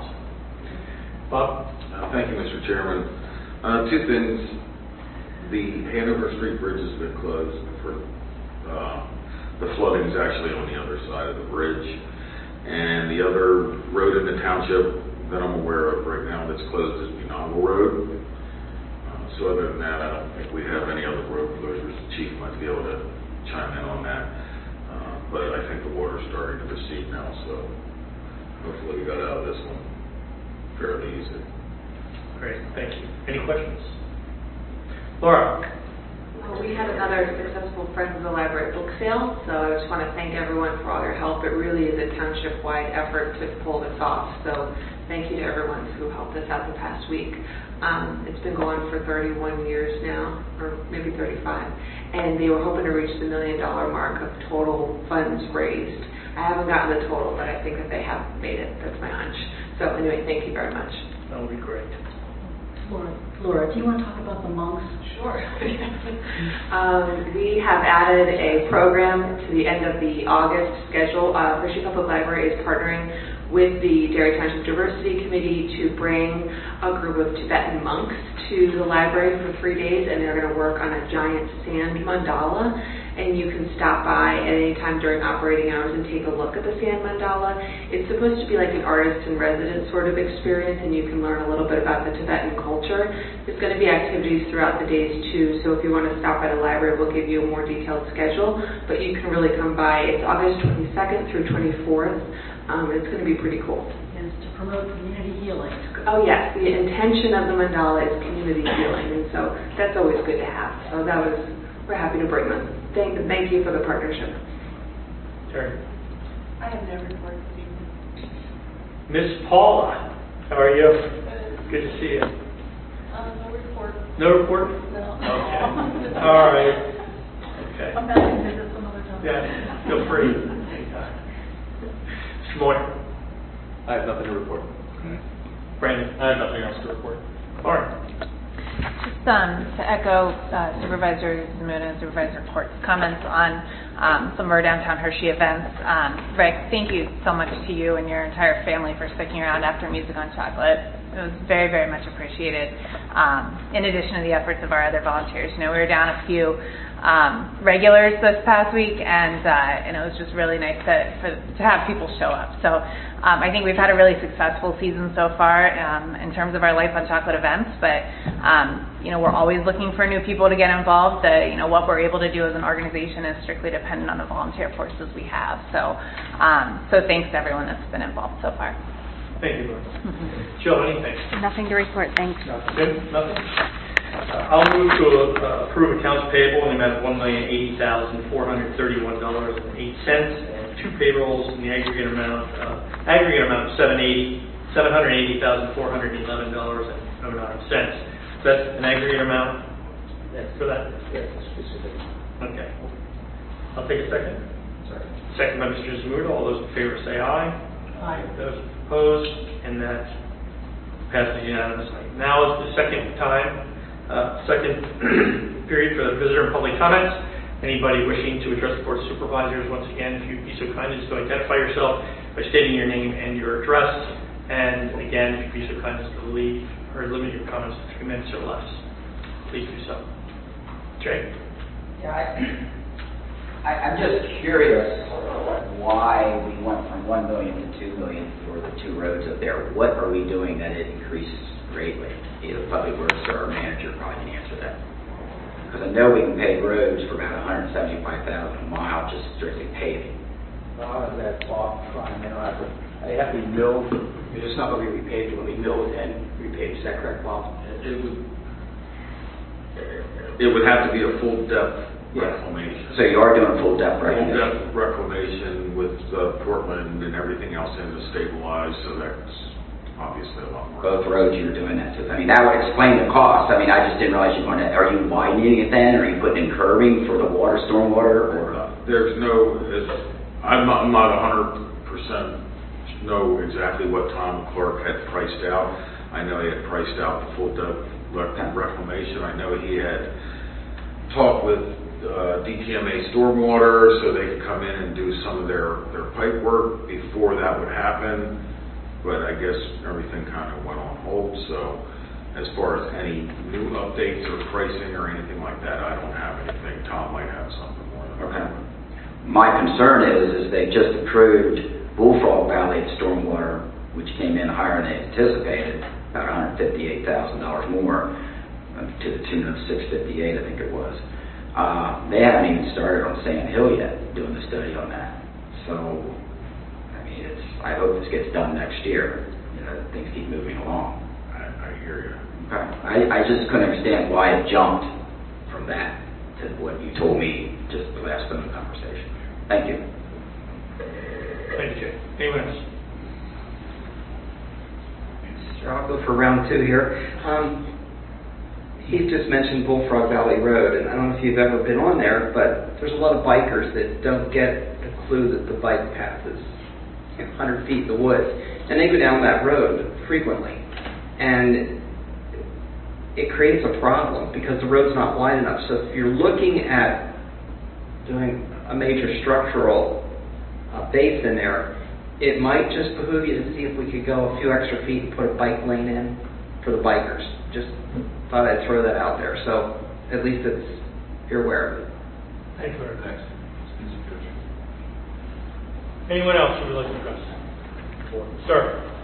Bob? Thank you, Mr. Chairman. Two things. The Hanover Street Bridge has been closed for the flooding is actually on the other side of the bridge. And the other road in the township that I'm aware of right now that's closed is Benongle Road. So other than that, I don't think we have any other road closures. The chief might be able to chime in on that. But I think the water's starting to recede now, so hopefully we got out of this one fairly easy. Great, thank you. Any questions? Laura? Well, we had another successful Friends of the Library book sale, so I just want to thank everyone for all their help. It really is a township-wide effort to pull this off, so thank you to everyone who helped us out the past week. It's been going for 31 years now, or maybe 35, and they were hoping to reach the $1 million mark of total funds raised. I haven't gotten the total, but I think that they have made it. That's my hunch. So anyway, thank you very much. That would be great. Laura, do you want to talk about the monks? Sure. We have added a program to the end of the August schedule. Hershey Public Library is partnering with the Derry Township Diversity Committee to bring a group of Tibetan monks to the library for 3 days, and they're going to work on a giant sand mandala. And you can stop by at any time during operating hours and take a look at the sand mandala. It's supposed to be like an artist-in-residence sort of experience, and you can learn a little bit about the Tibetan culture. There's going to be activities throughout the days, too, so if you want to stop by the library, we'll give you a more detailed schedule, but you can really come by. It's August 22nd through 24th. It's going to be pretty cool. Is to promote community healing. Oh, yes. The intention of the mandala is community healing, and so that's always good to have. So we're happy to bring them. Thank you for the partnership. Terry. I have no report this evening. Miss Paula, how are you? Good to see you. No report. No report? No. Okay. All right. Okay. I'm back to visit some other time. Yeah, feel free. Anytime. Mr. Moyer. I have nothing to report. Brandon. I have nothing else to report. Lauren. Just to echo Supervisor Zamunda and Supervisor Port's comments on some of our downtown Hershey events. Rick, thank you so much to you and your entire family for sticking around after Music on Chocolate. It was very, very much appreciated, in addition to the efforts of our other volunteers. You know, we were down a few regulars this past week, and it was just really nice to have people show up. So I think we've had a really successful season so far in terms of our Life on Chocolate events, but you know, we're always looking for new people to get involved. You know, what we're able to do as an organization is strictly dependent on the volunteer forces we have. So thanks to everyone that's been involved so far. Thank you, Laura. Jill, anything? Nothing to report, thanks. Nothing. I'll move to approve accounts payable in the amount of $1,080,431.08 and two payrolls in the aggregate amount of $780,411.09. That's an aggregate amount. For that? Yes, specific. Okay. I'll take a second. Sorry. Second by Mr. Zamunda. All those in favor say aye. Aye. Those opposed, and that passes unanimously. Now is the second period for the visitor and public comments. Anybody wishing to address the Board of Supervisors, once again, if you'd be so kind as to identify yourself by stating your name and your address. And again, if you'd be so kind as to leave or limit your comments to 3 minutes or less, please do so. Jay? Yeah, I'm just curious why we went from $1 million to $2 million for the two roads up there. What are we doing that it increases greatly? Either Public Works or our manager probably can answer that. Because I know we can pave roads for about $175,000 a mile, just strictly paving. A lot of that block crime, they have to be milled. It's just not going to be repaved. It will be milled and repaved. Is that correct, Bob? It would have to be a full depth reclamation. So you are doing full depth reclamation? Full depth reclamation with Portland and everything else in to stabilize, so that's obviously a lot more. Both roads you were doing that too. I mean, that would explain the cost. I mean, I just didn't realize you wanted. Are you widening it then? Or are you putting in curbing for the water, stormwater? Or there's no. I'm not 100% know exactly what Tom Clark had priced out. I know he had priced out the full depth reclamation. I know he had talked with DTMA Stormwater so they could come in and do some of their pipe work before that would happen. But I guess everything kind of went on hold. So as far as any new updates or pricing or anything like that, I don't have anything. Tom might have something more. Okay. My concern is they just approved Bullfrog Valley stormwater, which came in higher than they anticipated, about $158,000 more, to the tune of $658, I think it was. They haven't even started on Sand Hill yet, doing the study on that. So, I mean, I hope this gets done next year. You know, things keep moving along. I hear you. Okay. I just couldn't understand why it jumped from that to what you told me just the last phone conversation. Thank you. Thank you, Jay. Anyone else? Sure, I'll go for round two here. Heath just mentioned Bullfrog Valley Road, and I don't know if you've ever been on there, but there's a lot of bikers that don't get the clue that the bike path is 100 feet in the woods, and they go down that road frequently, and it creates a problem because the road's not wide enough. So if you're looking at doing a major structural base in there, it might just behoove you to see if we could go a few extra feet and put a bike lane in for the bikers. Just thought I'd throw that out there, so at least you're aware of it. Thanks, Larry. Thanks. Anyone else who would like to address? Sir.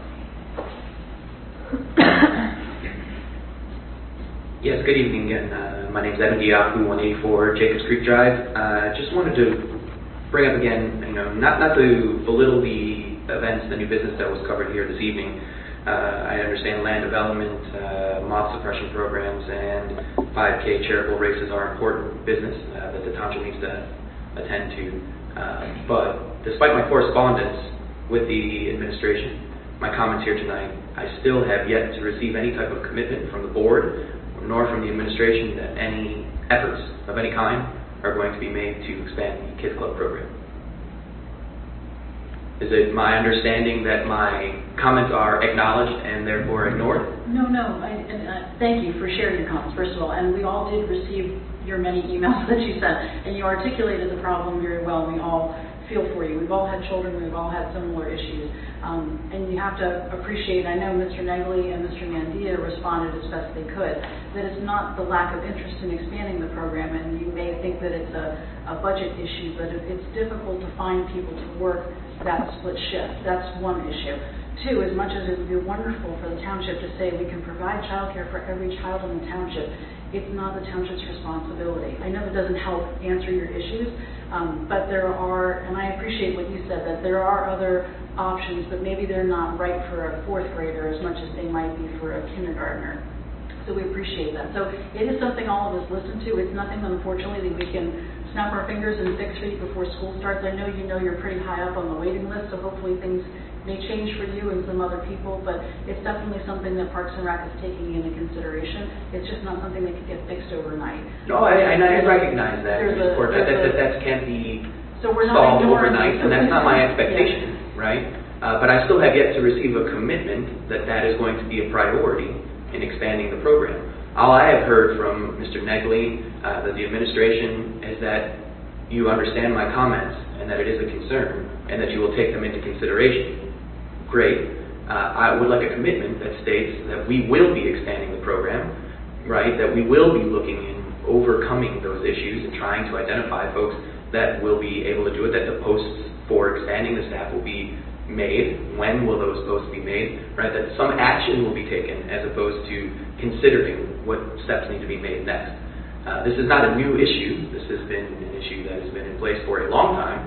Yes, good evening again. My name is Evan Diaku, 184 Jacobs Creek Drive. Just wanted to bring up again, not to belittle the events, the new business that was covered here this evening. I understand land development, moth suppression programs, and 5K charitable races are important business that the township needs to attend to. But despite my correspondence with the administration, my comments here tonight, I still have yet to receive any type of commitment from the board nor from the administration that any efforts of any kind are going to be made to expand the Kids Club program. Is it my understanding that my comments are acknowledged and therefore ignored? No. Thank you for sharing your comments, first of all. And we all did receive your many emails that you sent. And you articulated the problem very well. We all feel for you. We've all had children. We've all had similar issues. And you have to appreciate, I know Mr. Negley and Mr. Mandia responded as best they could, that it's not the lack of interest in expanding the program. And you may think that it's a budget issue, but it's difficult to find people to work that split shift. That's one issue. Two, as much as it would be wonderful for the township to say we can provide childcare for every child in the township, it's not the township's responsibility. I know it doesn't help answer your issues, but there are, and I appreciate what you said, that there are other options, but maybe they're not right for a fourth grader as much as they might be for a kindergartner. So we appreciate that. So it is something all of us listen to. It's nothing, unfortunately, that we can snap our fingers and fix for you before school starts. I know you're pretty high up on the waiting list, so hopefully things may change for you and some other people, but it's definitely something that Parks and Rec is taking into consideration. It's just not something that can get fixed overnight. No, I recognize that. That can't be solved overnight, and that's not my expectation, right? But I still have yet to receive a commitment that is going to be a priority in expanding the program. All I have heard from Mr. Negley, the administration, is that you understand my comments and that it is a concern and that you will take them into consideration. Great. I would like a commitment that states that we will be expanding the program, right? That we will be looking in overcoming those issues and trying to identify folks that will be able to do it, that the posts for expanding the staff will be made. When will those posts be made, right? That some action will be taken as opposed to considering what steps need to be made next. This is not a new issue. This has been an issue that has been in place for a long time.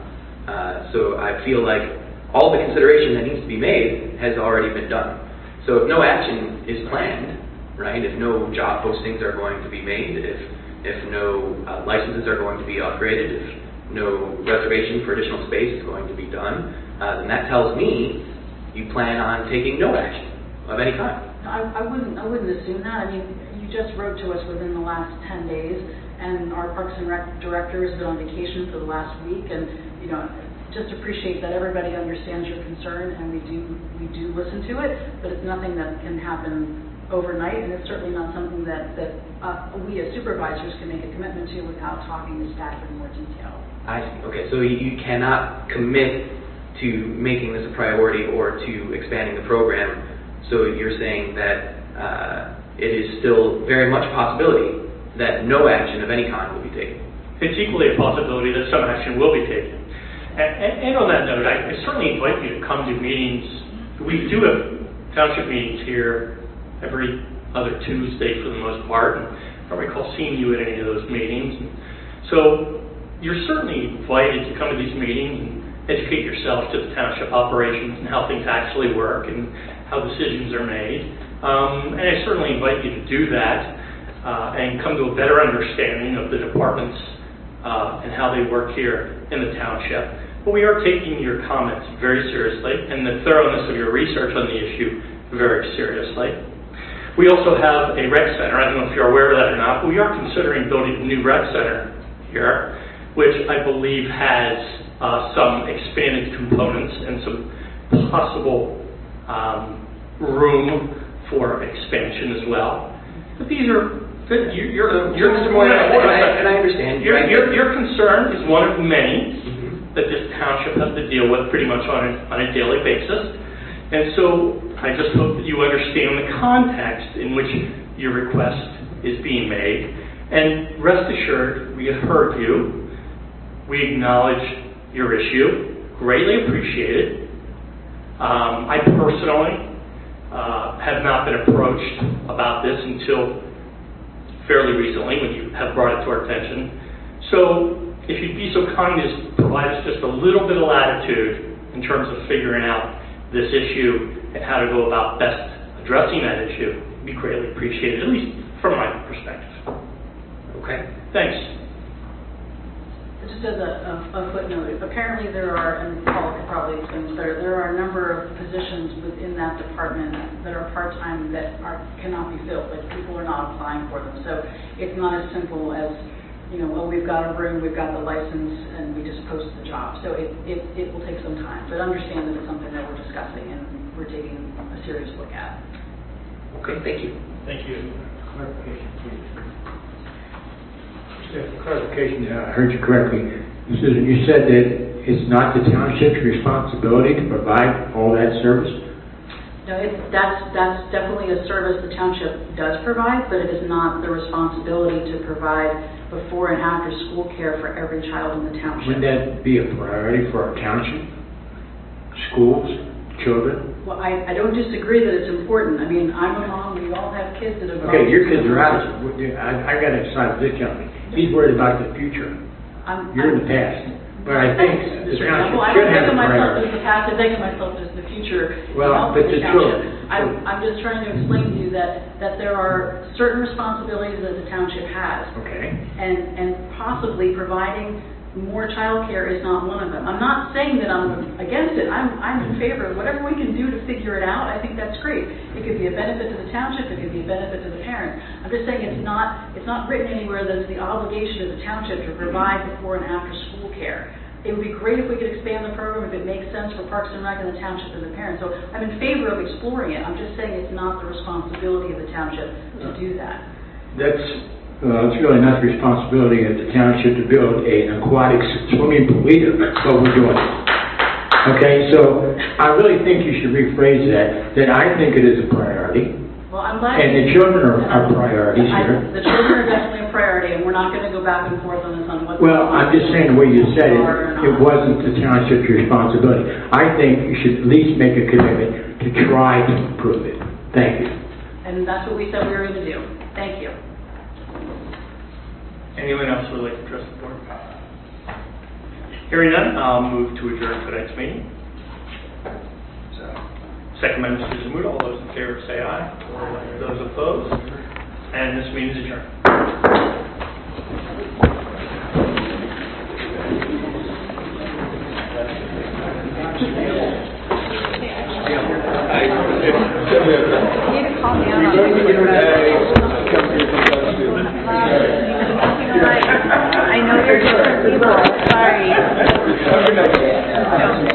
So I feel like all the consideration that needs to be made has already been done. So if no action is planned, right, if no job postings are going to be made, if no licenses are going to be upgraded, if no reservation for additional space is going to be done, then that tells me you plan on taking no action of any kind. I wouldn't assume that. I mean, you just wrote to us within the last 10 days, and our Parks and Rec director has been on vacation for the last week, and just appreciate that everybody understands your concern, and we do listen to it, but it's nothing that can happen overnight, and it's certainly not something that we as supervisors can make a commitment to without talking to staff in more detail. I see. Okay, so you cannot commit to making this a priority or to expanding the program. So you're saying that it is still very much a possibility that no action of any kind will be taken. It's equally a possibility that some action will be taken. And on that note, I certainly invite you to come to meetings. We do have township meetings here every other Tuesday for the most part, and I don't recall seeing you at any of those meetings. So you're certainly invited to come to these meetings and educate yourself to the township operations and how things actually work and how decisions are made. And I certainly invite you to do that and come to a better understanding of the departments and how they work here in the township. But we are taking your comments very seriously and the thoroughness of your research on the issue very seriously. We also have a rec center. I don't know if you're aware of that or not, but we are considering building a new rec center here, which I believe has some expanded components and some possible room for expansion as well. But these are you're Mr. Moyer, and I understand. Your concern is one of many that this township has to deal with pretty much on a daily basis. And so I just hope that you understand the context in which your request is being made. And rest assured, we have heard you. We acknowledge your issue. Greatly appreciate it. I personally have not been approached about this until fairly recently when you have brought it to our attention. So if you'd be so kind as to provide us just a little bit of latitude in terms of figuring out this issue and how to go about best addressing that issue, it'd be greatly appreciated, at least from my perspective. Okay. Thanks. Just as a footnote, apparently there are, and Paul could probably explain this better, there are a number of positions within that department that are part-time that cannot be filled, like people are not applying for them. So it's not as simple as we've got a room, we've got the license, and we just post the job. So it will take some time, but understand that it's something that we're discussing and we're taking a serious look at. Okay, thank you. Thank you. Clarification, please. Clarification, I heard you correctly. Susan, you said that it's not the township's responsibility to provide all that service? No, that's definitely a service the township does provide, but it is not the responsibility to provide before and after school care for every child in the township. Wouldn't that be a priority for our township? Schools, children? Well, I don't disagree that it's important. I mean, I'm a mom, we all have kids that have... Okay, your kids are out. I got to decide this gentleman. He's worried about the future. You're in the past. But I think the township should have a priority. I don't think of myself as the past, I think of myself as the future. Well, but the children. I'm just trying to explain to you that there are certain responsibilities that the township has. Okay. And possibly providing more child care is not one of them. I'm not saying that I'm against it. I'm in favor of whatever we can do to figure it out. I think that's great. It could be a benefit to the township. It could be a benefit to the parents. I'm just saying it's not written anywhere that it's the obligation of the township to provide before and after school care. It would be great if we could expand the program, if it makes sense for Parks and Rec and the township and the parents. So I'm in favor of exploring it. I'm just saying it's not the responsibility of the township to do that. It's really not the responsibility of the township to build an aquatic swimming pool either. That's what we're doing. Okay, so I really think you should rephrase that I think it is a priority. Well, I'm glad. And the children are priorities here. The children are definitely a priority, and we're not going to go back and forth on this on what. Well, I'm just saying the way you said it wasn't the township's responsibility. I think you should at least make a commitment to try to improve it. Thank you. And that's what we said we were going to do. Thank you. Anyone else who would like to address the board? Hearing none, I'll move to adjourn tonight's meeting. Second by Mr. Zamuda. All those in favor say aye. Those opposed? And this meeting is adjourned. You need to call me out on it.